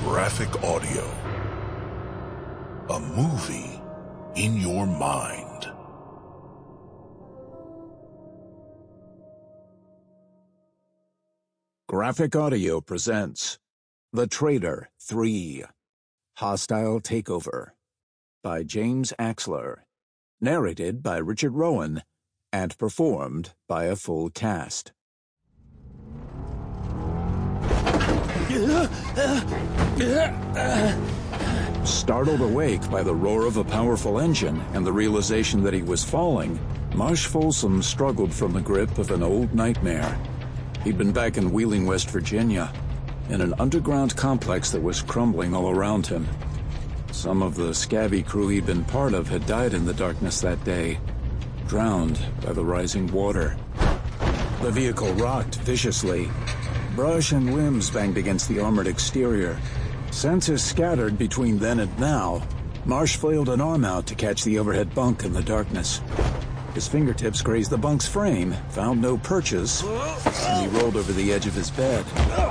Graphic audio. A movie in your mind. Graphic Audio presents The Traitor 3: Hostile Takeover by James Axler, narrated by Richard Rowan, and performed by a full cast. Startled awake by the roar of a powerful engine and the realization that he was falling, Marsh Folsom struggled from the grip of an old nightmare. He'd been back in Wheeling, West Virginia, in an underground complex that was crumbling all around him. Some of the scabby crew he'd been part of had died in the darkness that day, drowned by the rising water. The vehicle rocked viciously. Brush and limbs banged against the armored exterior. Senses scattered between then and now. Marsh flailed an arm out to catch the overhead bunk in the darkness. His fingertips grazed the bunk's frame, found no purchase, and he rolled over the edge of his bed.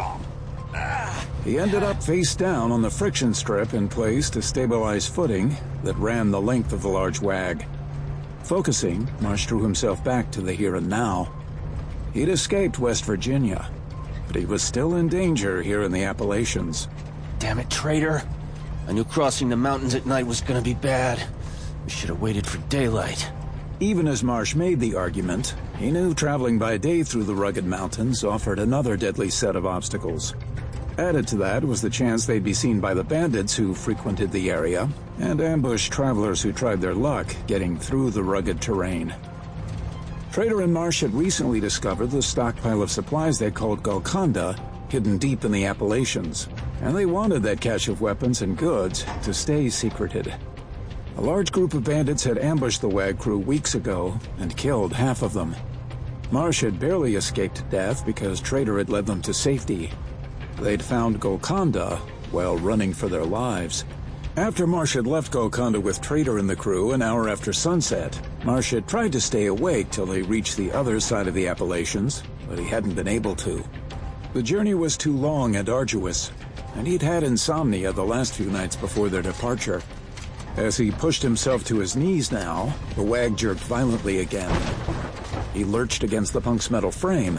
He ended up face down on the friction strip in place to stabilize footing that ran the length of the large wag. Focusing, Marsh drew himself back to the here and now. He'd escaped West Virginia, but he was still in danger here in the Appalachians. Damn it, traitor. I knew crossing the mountains at night was gonna be bad. We should have waited for daylight. Even as Marsh made the argument, he knew traveling by day through the rugged mountains offered another deadly set of obstacles. Added to that was the chance they'd be seen by the bandits who frequented the area, and ambush travelers who tried their luck getting through the rugged terrain. Trader and Marsh had recently discovered the stockpile of supplies they called Golconda, hidden deep in the Appalachians, and they wanted that cache of weapons and goods to stay secreted. A large group of bandits had ambushed the WAG crew weeks ago and killed half of them. Marsh had barely escaped death because Trader had led them to safety. They'd found Golconda while running for their lives. After Marsh had left Golconda with Trader and the crew an hour after sunset, Marsh had tried to stay awake till they reached the other side of the Appalachians, but he hadn't been able to. The journey was too long and arduous, and he'd had insomnia the last few nights before their departure. As he pushed himself to his knees now, the wag jerked violently again. He lurched against the bunk's metal frame,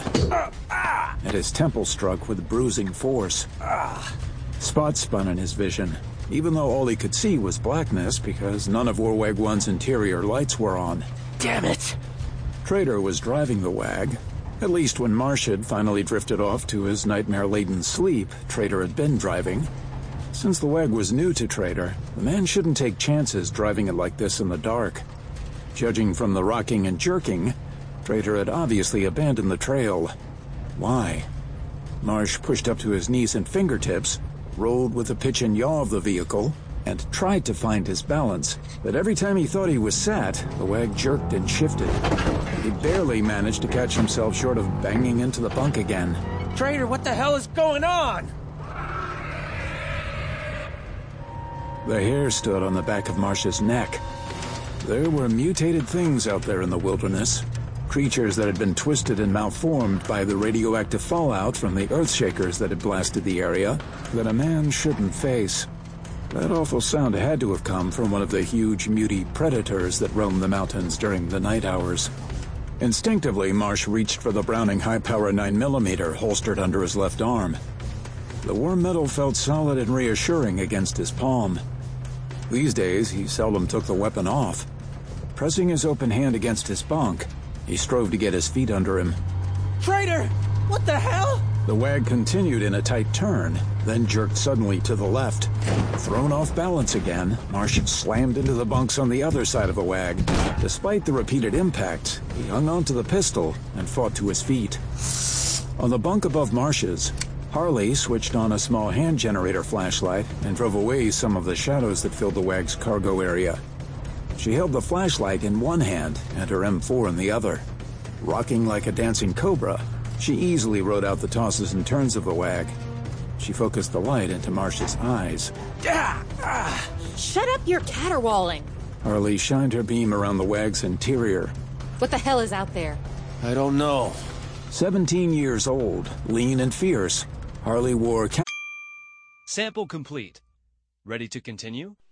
and his temple struck with bruising force. Spots spun in his vision, even though all he could see was blackness because none of Warwag 1's interior lights were on. Damn it! Trader was driving the wag. At least when Marsh had finally drifted off to his nightmare-laden sleep, Trader had been driving. Since the wag was new to Trader, the man shouldn't take chances driving it like this in the dark. Judging from the rocking and jerking, Trader had obviously abandoned the trail. Why? Marsh pushed up to his knees and fingertips, rolled with the pitch and yaw of the vehicle, and tried to find his balance, but every time he thought he was sat, the wag jerked and shifted. He barely managed to catch himself short of banging into the bunk again. Trader, what the hell is going on? The hair stood on the back of Marsh's neck. There were mutated things out there in the wilderness, creatures that had been twisted and malformed by the radioactive fallout from the earthshakers that had blasted the area that a man shouldn't face. That awful sound had to have come from one of the huge muty predators that roamed the mountains during the night hours. Instinctively, Marsh reached for the Browning high-power 9mm holstered under his left arm. The warm metal felt solid and reassuring against his palm. These days, he seldom took the weapon off. Pressing his open hand against his bunk, he strove to get his feet under him. Trader! What the hell? The wag continued in a tight turn, then jerked suddenly to the left. Thrown off balance again, Marsh slammed into the bunks on the other side of the wag. Despite the repeated impacts, he hung onto the pistol and fought to his feet. On the bunk above Marsh's, Harley switched on a small hand generator flashlight and drove away some of the shadows that filled the wag's cargo area. She held the flashlight in one hand and her M4 in the other. Rocking like a dancing cobra, she easily rode out the tosses and turns of the wag. She focused the light into Marsh's eyes. Shut up, you're caterwauling. Harley shined her beam around the wag's interior. What the hell is out there? I don't know. 17 years old, lean and fierce, Harley wore Sample complete. Ready to continue?